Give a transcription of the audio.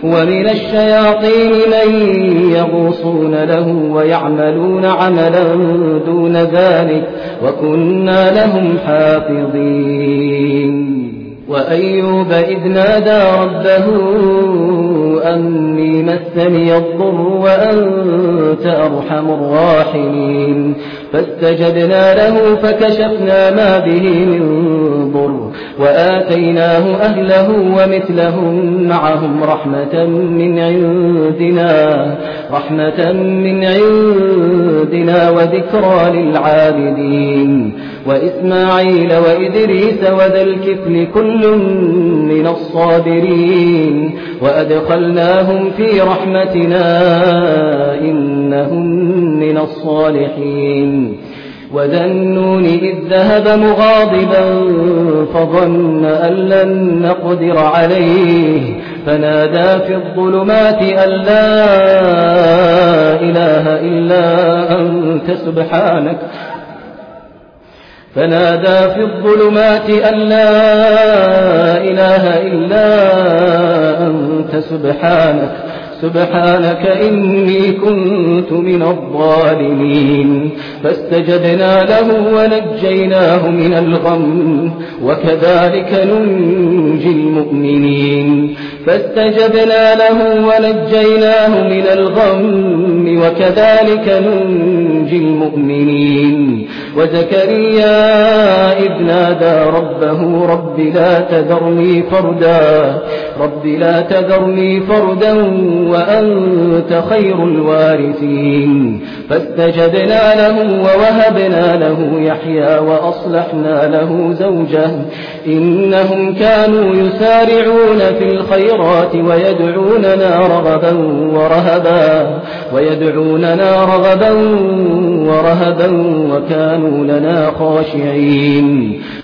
ومن الشياطين من يغوصون له ويعملون عملا دون ذلك وكنا لهم حافظين. وأيوب إذ نادى ربه أني مسني الضر وأنت أرحم الراحمين فاستجبنا له فكشفنا ما به من ضر وآتيناه أهله ومثلهم معهم رحمة من عندنا وذكرى للعابدين. وإسماعيل وإدريس وذا الكفل كل من الصابرين وأدخلناهم في رحمتنا إنهم من الصالحين. وذا النون إذ ذهب مغاضبا فظن أن لن نقدر عليه فنادى في الظلمات أن لا إله إلا أنت سبحانك إني كنت من الظالمين. فاستجبنا له ونجيناه من الغم وكذلك ننجي المؤمنين. وزكريا إذ نادى ربه رب لا تذرني فردا وأنت خير الوارثين فاستجبنا له ووهبنا له يحيى وأصلحنا له زوجه إنهم كانوا يسارعون في الخيرات ويدعوننا رغبا ورهبا وكانوا لنا خاشعين.